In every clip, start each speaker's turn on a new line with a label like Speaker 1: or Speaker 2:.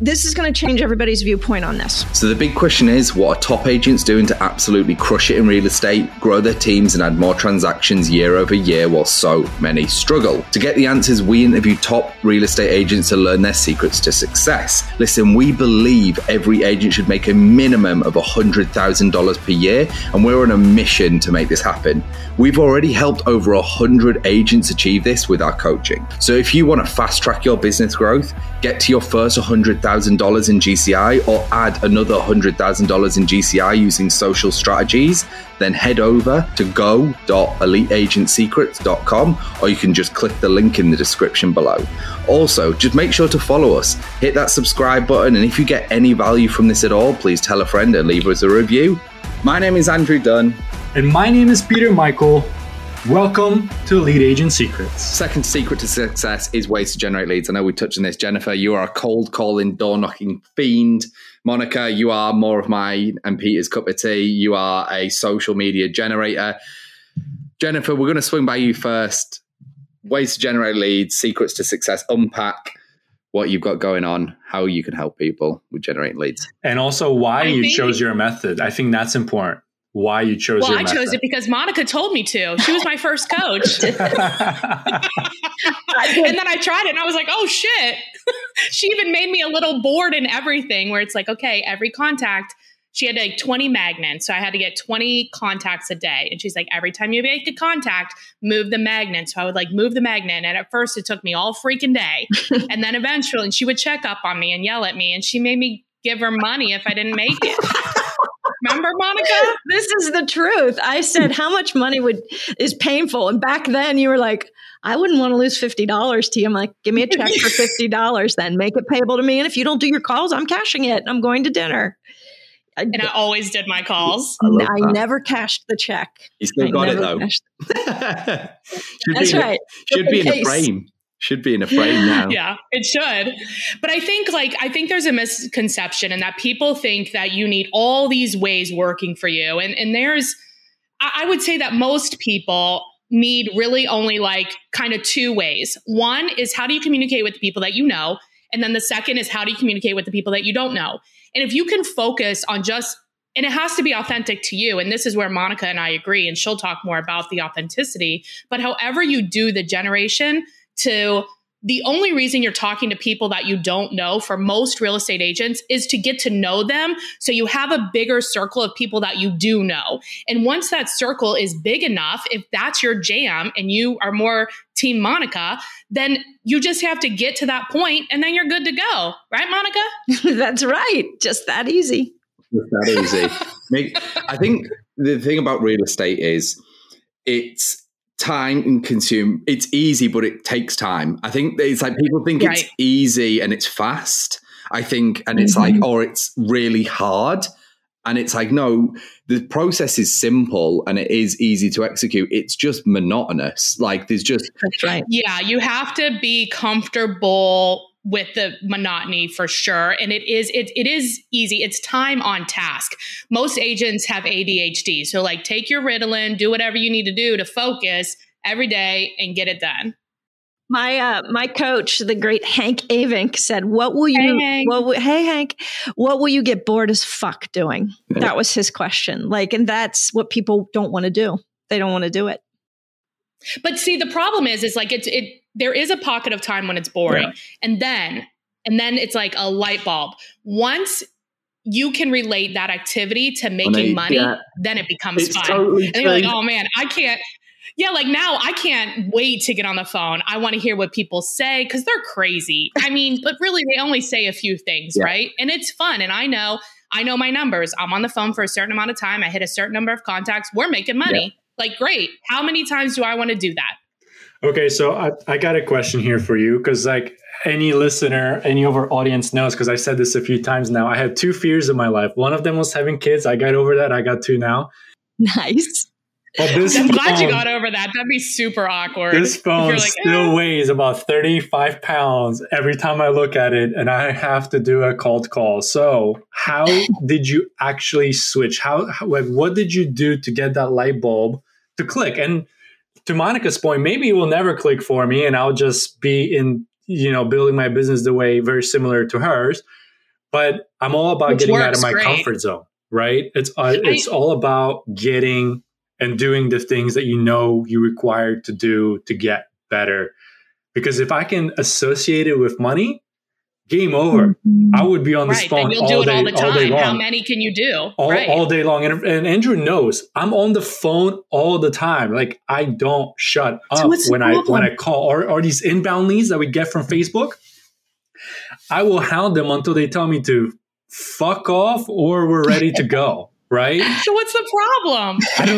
Speaker 1: this is going to change everybody's viewpoint on this.
Speaker 2: So the big question is, what are top agents doing to absolutely crush it in real estate, grow their teams and add more transactions year over year while so many struggle? To get the answers, we interview top real estate agents to learn their secrets to success. Listen, we believe every agent should make a minimum of $100,000 per year, and we're on a mission to make this happen. We've already helped over 100 agents achieve this with our coaching. So if you want to fast track your business growth, get to your first $100,000 in GCI or add another $100,000 in GCI using social strategies, then head over to go.eliteagentsecrets.com, or you can just click the link in the description below. Also, just make sure to follow us, hit that subscribe button, and if you get any value from this at all, please tell a friend and leave us a review. My name is Andrew Dunn.
Speaker 3: And my name is Peter Michael. Welcome to Elite Agent Secrets.
Speaker 2: Second secret to success is ways to generate leads. I know we touched on this. Jennifer, you are a cold calling, door knocking fiend. Monica, you are more of mine and Peter's cup of tea. You are a social media generator. Jennifer, we're going to swing by you first. Ways to generate leads, secrets to success. Unpack what you've got going on, how you can help people with generating leads.
Speaker 3: And also why you chose your method. I think that's important. Why you chose your method.
Speaker 4: Well, I chose it because Monica told me to. She was my first coach. And then I tried it and I was like, oh shit. She even made me a little board and everything where it's like, okay, every contact, she had like 20 magnets. So I had to get 20 contacts a day. And she's like, every time you make a contact, move the magnet. So I would like move the magnet. And at first it took me all freaking day. And then eventually she would check up on me and yell at me. And she made me give her money if I didn't make it. Remember, Monica?
Speaker 1: This is the truth. I said, how much money is painful? And back then you were like, I wouldn't want to lose $50 to you. I'm like, give me a check for $50 then. Make it payable to me. And if you don't do your calls, I'm cashing it. I'm going to dinner.
Speaker 4: And I always did my calls.
Speaker 1: I never cashed the check.
Speaker 2: You still got it though.
Speaker 1: That's right.
Speaker 2: Should be in a frame. Should be in a frame now.
Speaker 4: Yeah, it should. But I think there's a misconception in that people think that you need all these ways working for you. And I would say that most people need really only like kind of two ways. One is how do you communicate with the people that you know? And then the second is how do you communicate with the people that you don't know? And if you can focus on and it has to be authentic to you. And this is where Monica and I agree, and she'll talk more about the authenticity. But however you do the generation, to the only reason you're talking to people that you don't know for most real estate agents is to get to know them. So you have a bigger circle of people that you do know. And once that circle is big enough, if that's your jam and you are more team Monica, then you just have to get to that point and then you're good to go. Right, Monica?
Speaker 1: That's right. Just that easy.
Speaker 2: Just that easy. I think the thing about real estate is it's time and consume. It's easy, but it takes time. I think it's like people think it's easy and it's fast. I think, and it's like, or it's really hard. And it's like, no, the process is simple and it is easy to execute. It's just monotonous. Like there's just.
Speaker 1: That's right.
Speaker 4: Yeah. You have to be comfortable with the monotony for sure. And it is easy. It's time on task. Most agents have ADHD. So like take your Ritalin, do whatever you need to do to focus every day and get it done.
Speaker 1: My coach, the great Hank Avink, said, what will you get bored as fuck doing? Yeah. That was his question. Like, and that's what people don't want to do. They don't want to do it.
Speaker 4: But see, the problem is like there is a pocket of time when it's boring. Yeah. And then it's like a light bulb. Once you can relate that activity to making money, then it becomes fun. Totally and you're like, oh man, I can't. Yeah, like now I can't wait to get on the phone. I want to hear what people say because they're crazy. I mean, but really they only say a few things, right? And it's fun. And I know my numbers. I'm on the phone for a certain amount of time. I hit a certain number of contacts. We're making money. Yeah. Like, great. How many times do I want to do that?
Speaker 3: Okay, so I got a question here for you because like any listener, any of our audience knows, because I said this a few times now, I had two fears in my life. One of them was having kids. I got over that. I got two now.
Speaker 1: Nice.
Speaker 4: I'm glad you got over that. That'd be super awkward.
Speaker 3: This phone still weighs about 35 pounds every time I look at it, and I have to do a cold call. So how did you actually switch? What did you do to get that light bulb to click? And to Monica's point, maybe it will never click for me and I'll just be in, building my business the way very similar to hers. But I'm all about getting out of my comfort zone, right? It's all about getting and doing the things that you know you're required to do to get better. Because if I can associate it with money, game over. I would be on this phone
Speaker 4: you'll do it all the time. How many can you do?
Speaker 3: All day long. And Andrew knows I'm on the phone all the time. Like I don't shut up when I call or these inbound leads that we get from Facebook. I will hound them until they tell me to fuck off or we're ready to go. Right?
Speaker 4: So what's the problem?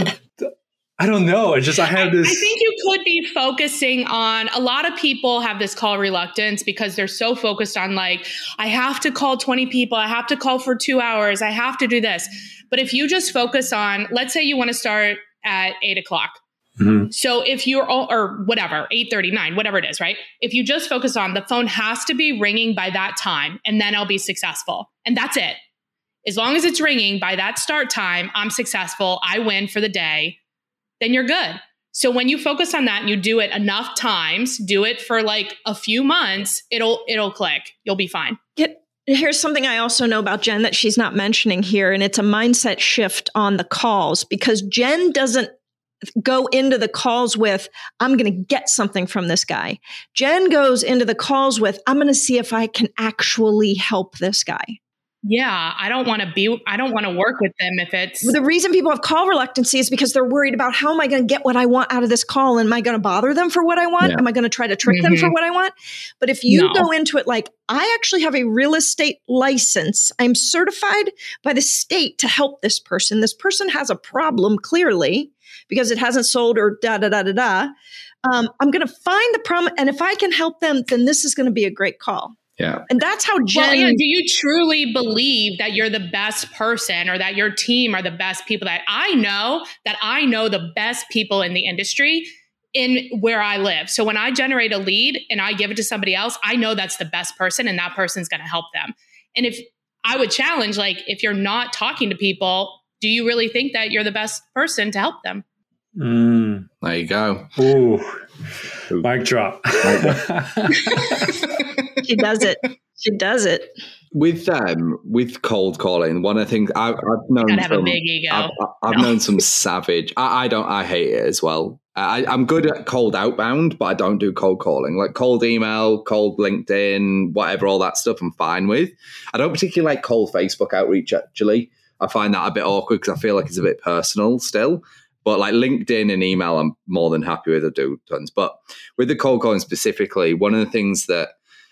Speaker 3: I don't know. It's just I have this.
Speaker 4: I think you could be focusing on, a lot of people have this call reluctance because they're so focused on like, I have to call 20 people. I have to call for 2 hours. I have to do this. But if you just focus on, let's say you want to start at 8 o'clock. Mm-hmm. So if you're, or whatever, 8:39, whatever it is, right? If you just focus on the phone has to be ringing by that time and then I'll be successful. And that's it. As long as it's ringing by that start time, I'm successful. I win for the day. Then you're good. So when you focus on that and you do it enough times, do it for like a few months, it'll click. You'll be fine.
Speaker 1: Here's something I also know about Jen that she's not mentioning here, and it's a mindset shift on the calls, because Jen doesn't go into the calls with, I'm going to get something from this guy. Jen goes into the calls with, I'm going to see if I can actually help this guy.
Speaker 4: Yeah, I don't want to work with them if it's...
Speaker 1: The reason people have call reluctancy is because they're worried about, how am I going to get what I want out of this call? And am I going to bother them for what I want? Yeah. Am I going to try to trick them for what I want? But if you go into it like, I actually have a real estate license. I'm certified by the state to help this person. This person has a problem, clearly, because it hasn't sold or da-da-da-da-da. I'm going to find the problem. And if I can help them, then this is going to be a great call.
Speaker 2: Yeah.
Speaker 1: And that's how Jen...
Speaker 4: Well, do you truly believe that you're the best person or that your team are the best people? That I know the best people in the industry in where I live. So when I generate a lead and I give it to somebody else, I know that's the best person and that person's going to help them. And if I would challenge, like, if you're not talking to people, do you really think that you're the best person to help them?
Speaker 2: There you go.
Speaker 3: Ooh. Mic drop.
Speaker 1: She does it. She does it.
Speaker 2: With cold calling, one of the things I've known,
Speaker 4: gotta have a big ego.
Speaker 2: I've known some savage. I hate it as well. I'm good at cold outbound, but I don't do cold calling. Like cold email, cold LinkedIn, whatever, all that stuff I'm fine with. I don't particularly like cold Facebook outreach, actually. I find that a bit awkward because I feel like it's a bit personal still. But like LinkedIn and email, I'm more than happy with. I do tons. But with the cold calling specifically, one of the things that,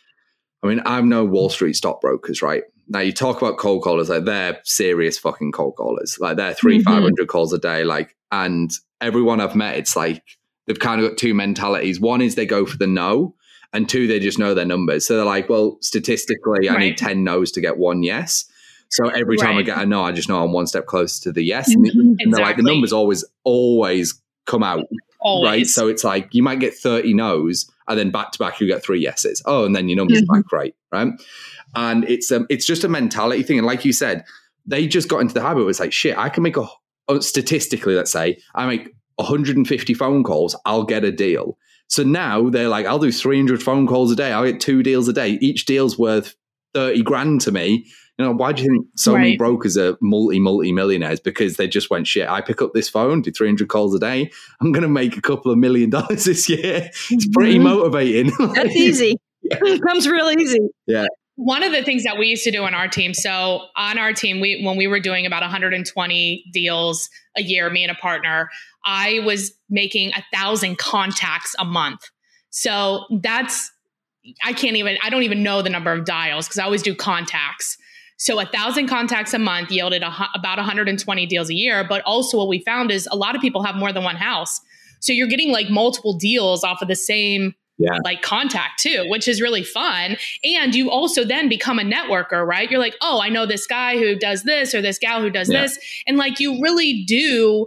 Speaker 2: I mean, I'm no Wall Street stockbrokers, right? Now you talk about cold callers, like they're serious fucking cold callers. Like they're 500 calls a day. Like, and everyone I've met, it's like they've kind of got two mentalities. One is they go for the no, and two, they just know their numbers. So they're like, well, statistically, I need 10 no's to get one yes. So every time I get a no, I just know I'm one step closer to the yes. And they're like, the numbers always come out. Always. Right? So it's like, you might get 30 no's and then back to back, you get 3 yeses. Oh, and then your numbers back right. Right. And it's just a mentality thing. And like you said, they just got into the habit. It was like, shit, I can make statistically, let's say I make 150 phone calls, I'll get a deal. So now they're like, I'll do 300 phone calls a day. I'll get 2 deals a day. Each deal's worth 30 grand to me. You know, why do you think so many brokers are multi-millionaires? Because they just went, shit, I pick up this phone, do 300 calls a day. I'm going to make a couple of $1 million this year. It's pretty motivating.
Speaker 1: That's easy. It comes real easy.
Speaker 2: Yeah.
Speaker 4: One of the things that we used to do on our team, so on our team, when we were doing about 120 deals a year, me and a partner, I was making 1,000 contacts a month. So that's, I don't even know the number of dials because I always do contacts. So 1,000 contacts a month yielded about 120 deals a year. But also what we found is a lot of people have more than one house. So you're getting like multiple deals off of the same like contact too, which is really fun. And you also then become a networker, right? You're like, oh, I know this guy who does this or this gal who does this. And like you really do,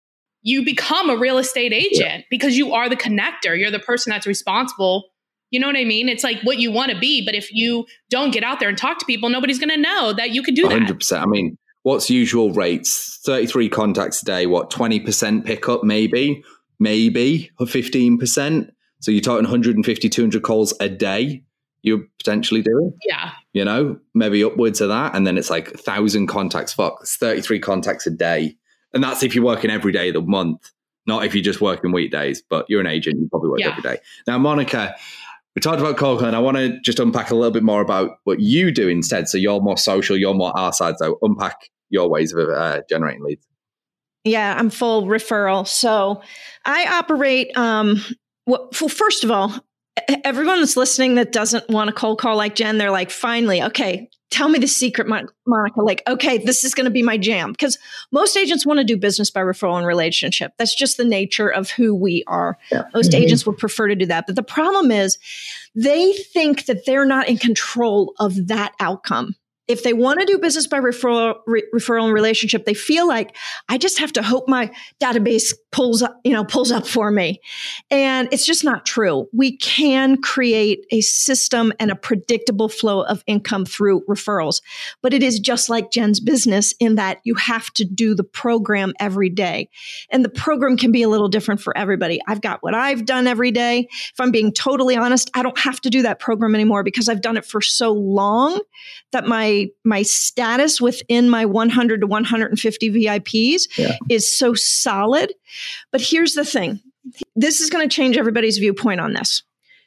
Speaker 4: you become a real estate agent because you are the connector. You're the person that's responsible. You know what I mean? It's like what you want to be. But if you don't get out there and talk to people, nobody's going to know that you can do 100%.
Speaker 2: That. 100%. I mean, what's usual rates? 33 contacts a day, 20% pickup, maybe or 15%. So you're talking 150, 200 calls a day. you're potentially doing.
Speaker 4: Yeah.
Speaker 2: You know, maybe upwards of that. And then it's like 1,000 contacts. Fuck, it's 33 contacts a day. And that's if you're working every day of the month, not if you're just working weekdays. But you're an agent, you probably work every day. Now, Monica, we talked about cold calling. I want to just unpack a little bit more about what you do instead. So you're more social, you're more our side. So unpack your ways of generating leads.
Speaker 1: Yeah, I'm full referral. So I operate, well, first of all, everyone that's listening that doesn't want a cold call like Jen, they're like, finally, okay, tell me the secret, Monica. Like, okay, this is going to be my jam. Because most agents want to do business by referral and relationship. That's just the nature of who we are. Yeah. Most agents would prefer to do that. But the problem is they think that they're not in control of that outcome. If they want to do business by referral and relationship, they feel like I just have to hope my database pulls up for me. And it's just not true. We can create a system and a predictable flow of income through referrals. But it is just like Jen's business in that you have to do the program every day. And the program can be a little different for everybody. I've got what I've done every day. If I'm being totally honest, I don't have to do that program anymore because I've done it for so long that my status within my 100 to 150 VIPs is so solid. But here's the thing. This is going to change everybody's viewpoint on this.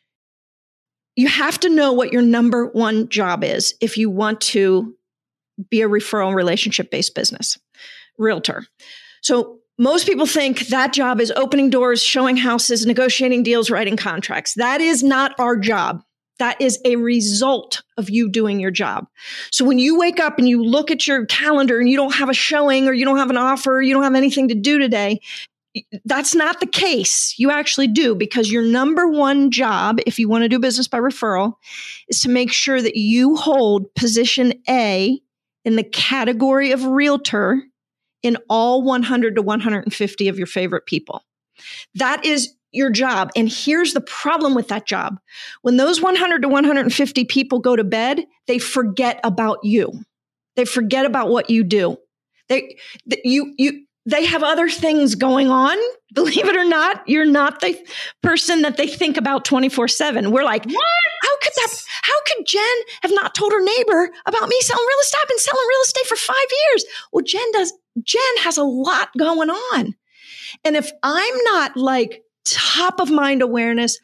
Speaker 1: You have to know what your number one job is if you want to be a referral and relationship-based business, realtor. So most people think that job is opening doors, showing houses, negotiating deals, writing contracts. That is not our job. That is a result of you doing your job. So when you wake up and you look at your calendar and you don't have a showing or you don't have an offer, you don't have anything to do today, that's not the case. You actually do, because your number one job, if you want to do business by referral, is to make sure that you hold position A in the category of realtor in all 100 to 150 of your favorite people. That is your job. And here's the problem with that job. When those 100 to 150 people go to bed, they forget about you. They forget about what you do. They have other things going on. Believe it or not, you're not the person that they think about 24/7. We're like, what? How could Jen have not told her neighbor about me selling real estate? I've been selling real estate for 5 years. Well, Jen has a lot going on. And if I'm not like top of mind awareness,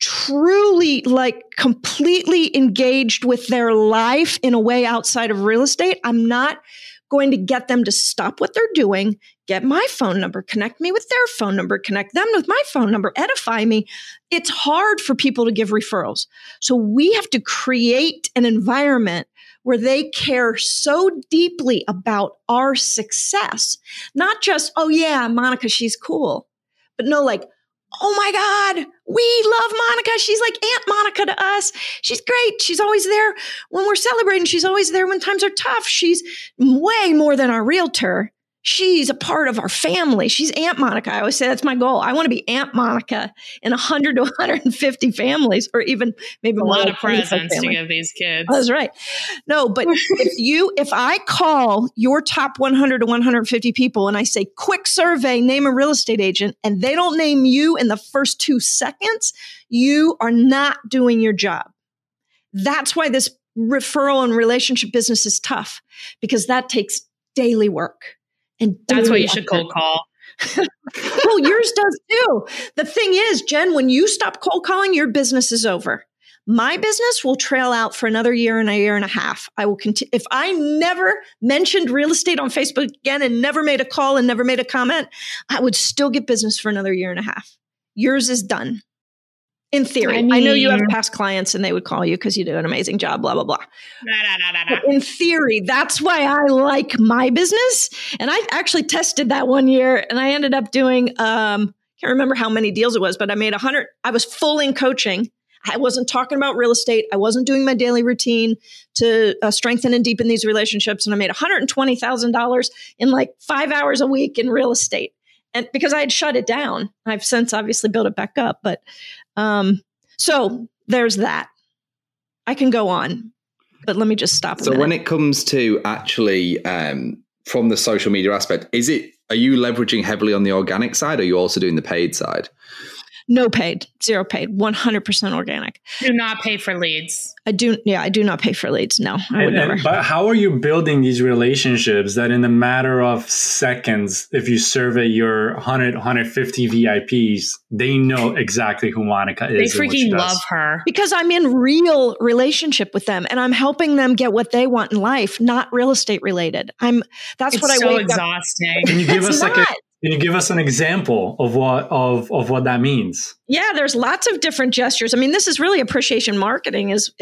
Speaker 1: truly like completely engaged with their life in a way outside of real estate, I'm not going to get them to stop what they're doing, get my phone number, connect me with their phone number, connect them with my phone number, edify me. It's hard for people to give referrals. So we have to create an environment where they care so deeply about our success. Not just, oh yeah, Monica, she's cool. But no, like, oh my God, we love Monica. She's like Aunt Monica to us. She's great. She's always there when we're celebrating. She's always there when times are tough. She's way more than our realtor. She's a part of our family. She's Aunt Monica. I always say that's my goal. I want to be Aunt Monica in 100 to 150 families, or even maybe
Speaker 4: a lot of presents to give these kids.
Speaker 1: Oh, that's right. No, but if I call your top 100 to 150 people and I say, quick survey, name a real estate agent, and they don't name you in the first 2 seconds, you are not doing your job. That's why this referral and relationship business is tough, because that takes daily work. And
Speaker 4: that's why you should cold call.
Speaker 1: Well, yours does too. The thing is, Jen, when you stop cold calling, your business is over. My business will trail out for another year and a year and a half. I will continue. If I never mentioned real estate on Facebook again and never made a call and never made a comment, I would still get business for another year and a half. Yours is done. In theory, I know you have past clients and they would call you because you do an amazing job, blah, blah, blah. But in theory, that's why I like my business. And I actually tested that one year and I ended up doing, can't remember how many deals it was, but I made 100. I was full in coaching. I wasn't talking about real estate. I wasn't doing my daily routine to strengthen and deepen these relationships. And I made $120,000 in like 5 hours a week in real estate. And because I had shut it down, I've since obviously built it back up. But so there's that. I can go on, but let me just stop.
Speaker 2: So when it comes to actually from the social media aspect, are you leveraging heavily on the organic side, or are you also doing the paid side?
Speaker 1: No paid, 0 paid, 100% organic.
Speaker 4: Do not pay for leads.
Speaker 1: I do not pay for leads. No, I would never.
Speaker 3: But how are you building these relationships that in a matter of seconds, if you survey your 100, 150 VIPs, they know exactly who Monica is?
Speaker 4: They freaking love her.
Speaker 1: Because I'm in real relationship with them and I'm helping them get what they want in life, not real estate related. That's what I wake
Speaker 4: exhausting.
Speaker 1: up.
Speaker 3: Can you give us Can you give us an example of what that means?
Speaker 1: Yeah, there's lots of different gestures. I mean, this is really appreciation marketing is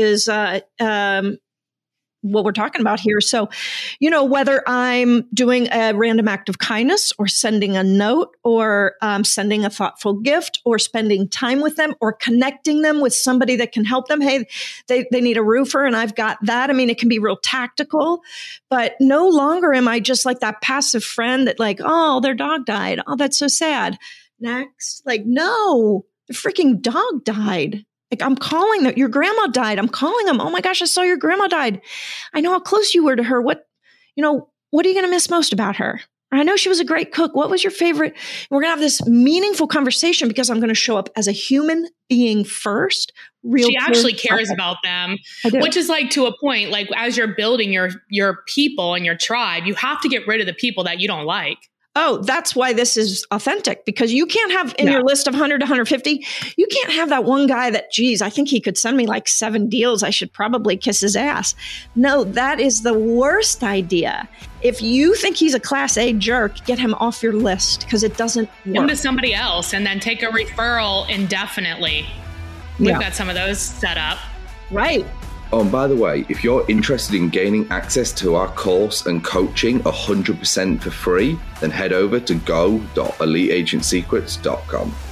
Speaker 1: what we're talking about here. So, whether I'm doing a random act of kindness or sending a note or sending a thoughtful gift or spending time with them or connecting them with somebody that can help them. Hey, they need a roofer and I've got that. I mean, it can be real tactical, but no longer am I just like that passive friend that like, oh, their dog died. Oh, that's so sad. Next, like, no, the freaking dog died. Like I'm calling them, your grandma died. I'm calling them. Oh my gosh, I saw your grandma died. I know how close you were to her. What are you going to miss most about her? I know she was a great cook. What was your favorite? And we're going to have this meaningful conversation because I'm going to show up as a human being first.
Speaker 4: She actually cares about them, which is like to a point, like as you're building your people and your tribe, you have to get rid of the people that you don't like.
Speaker 1: Oh, that's why this is authentic, because you can't have in your list of 100 to 150, you can't have that one guy that, geez, I think he could send me like 7 deals. I should probably kiss his ass. No, that is the worst idea. If you think he's a class A jerk, get him off your list because it doesn't work.
Speaker 4: Give him to somebody else and then take a referral indefinitely. We've got some of those set up.
Speaker 1: Right.
Speaker 2: Oh, and by the way, if you're interested in gaining access to our course and coaching 100% for free, then head over to go.eliteagentsecrets.com.